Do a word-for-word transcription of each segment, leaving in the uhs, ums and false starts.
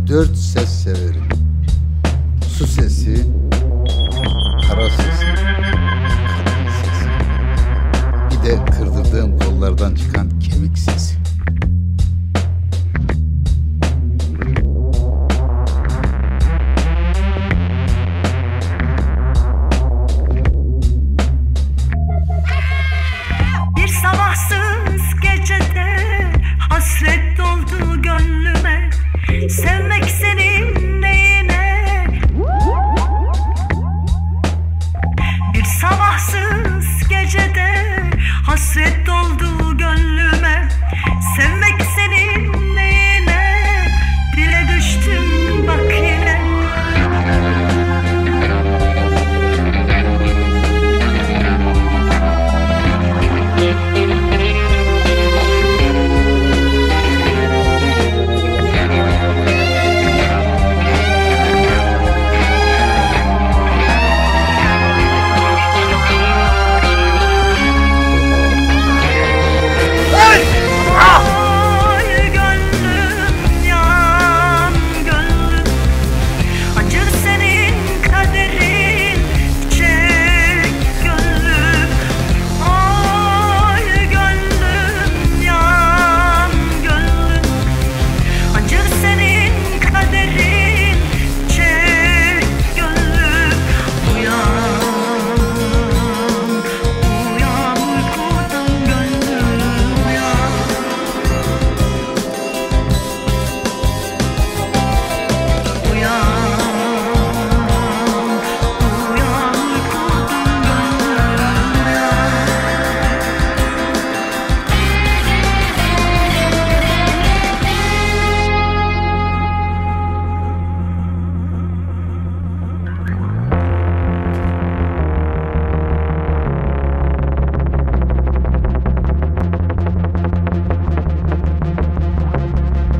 Dört ses severim. Su sesi, kara sesi, kadın sesi. Bir de kırdırdığım kollardan çıkan kemik sesi. Bir sabahsız gecede hasret doldu gönlüme. Sevmek senin neyine? Bir sabahsız gecede hasret doldu gönlüme. Sevmek senin neyine? Dile düştüm bak yine. Ay gönlüm yan gönlüm, acır senin kaderin, çek gönlüm. Ay gönlüm yan gönlüm, acır senin kaderin, çek gönlüm. Uyan, uyan uykudan gönlüm uyan. Uyan, uyan uykudan gönlüm uyan.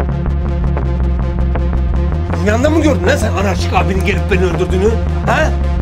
Rüyanda mı gördün lan sen anarşik abinin gelip beni öldürdüğünü? Ha?